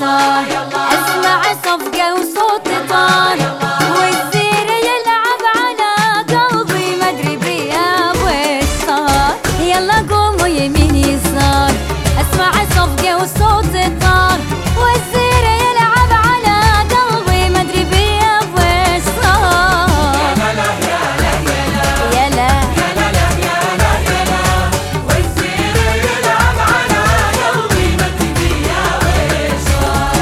صار، اسمع صفقة وصوت طار، والزير يلعب على قلبي مدري بيا ويش صار. يلا قوموا يمين يسار، اسمع صفقة وصوت طار، والزير يلعب على قلبي مدري بيا ويش صار. يا لا يا لا يا لا يا لا يا لا، والزير يلعب على قلبي مدري بيا ويش صار.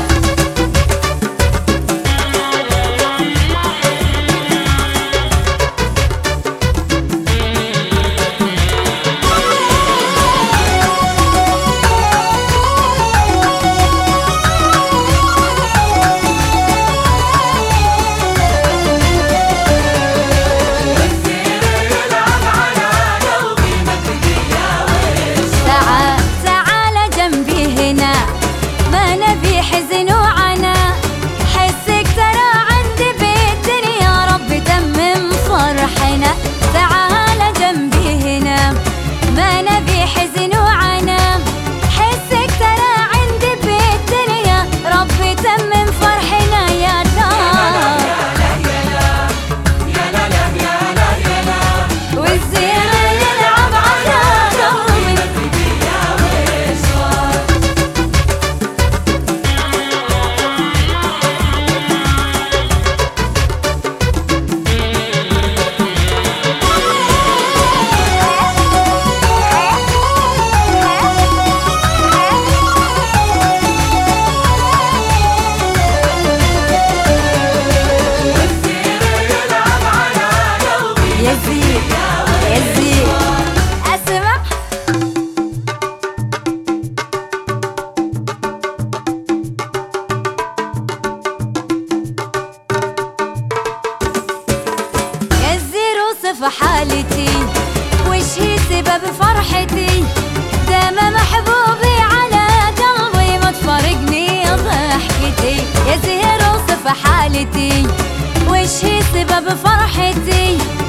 في حالتي وش هي سبب فرحتي، دام محبوبي على قلبي ما تفارقني ضحكتي. يا زهر وصف حالتي وش هي سبب فرحتي،